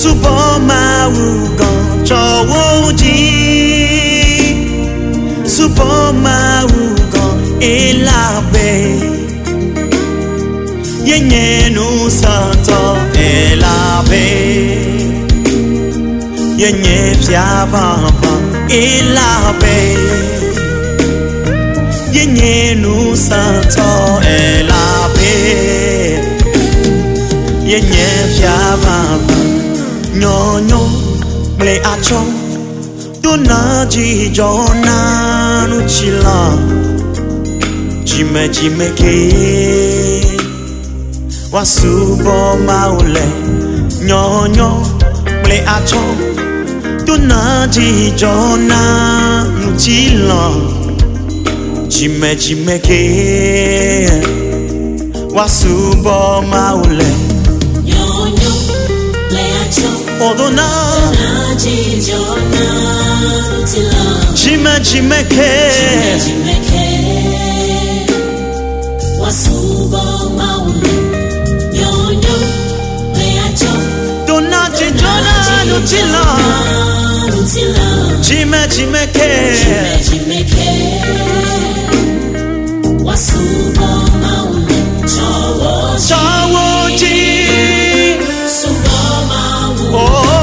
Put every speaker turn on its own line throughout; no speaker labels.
Super Maugan Chawoji Super Maugan Elabe Yenye no santo Elabe Yenye fiava Elabe Yenye no santo Elabe Yenye fiava Nyonyo mle acho Donaji jona nuchila Jime jime ke Wasubo maule Nyonyo mle acho Donaji jona nuchila Jime jime ke Wasubo maule Odona Jime jime ke
Wasubo maulu Nyonyo Leacho
Dona jijona nutila Jime jime ke
Wasubo maulu
Chawoji Oh,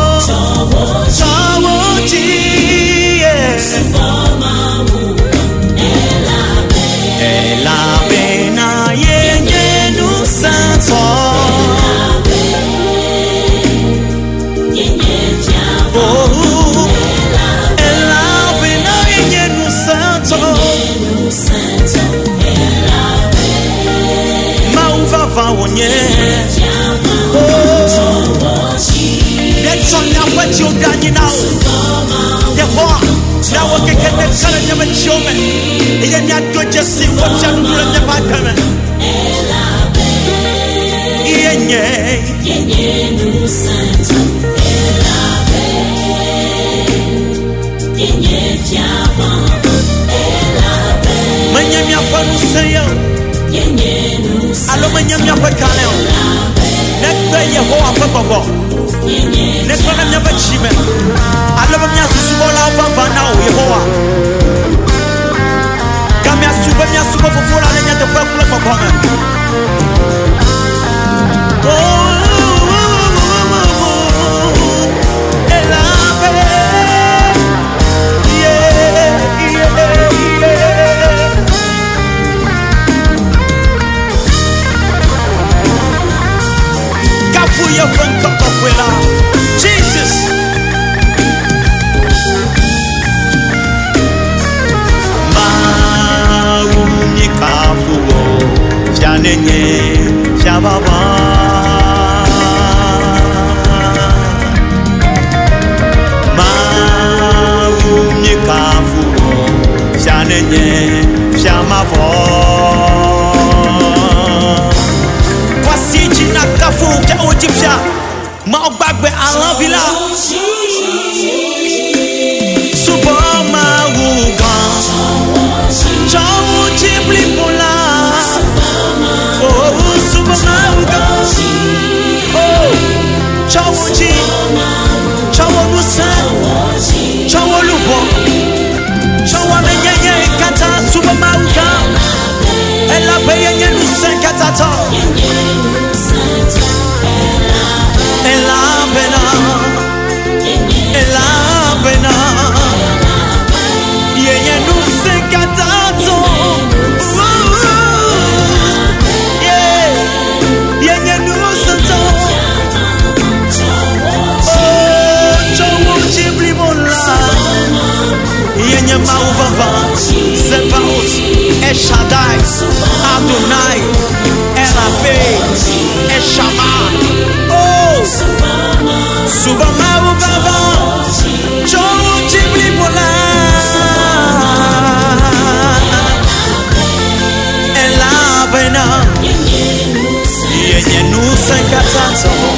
Chawoji, Elabe na yenye nu santo Oh, Elabe na yenye nu santo Mauvava wonye Let's on now what you done now. The war, now what can the color never show me. And you're not just see what's your rule in the background. Manyamia Parusayo. Aluminium Pacano. Next day, you hold up a bubble. Next one, never cheap. I love me as a small alpha now. You hold come here, super for 4 and the purple component. Jesus. Mauni kafuo Fianenye Fiababa Mauni kafuo Fianenye Fiamavo Kwasi jina kafu Fia ojifia Ma ogbagbe alanvila Super Maugan Chawoji blipola Oh, Super Maugan Oh, Chawoji Chawonusa Chawolubo Chawamenye kata Super Maugan Elabe yenye nusa katata Elabena Yeye no se katato Yeye no santo Oh, Chawoji blimola Yeye mauvava Zebaot Eshadai Adonai Elabe Eshama Oh Super Mauvava Chawoji blimola Elabena Yenye nusa katato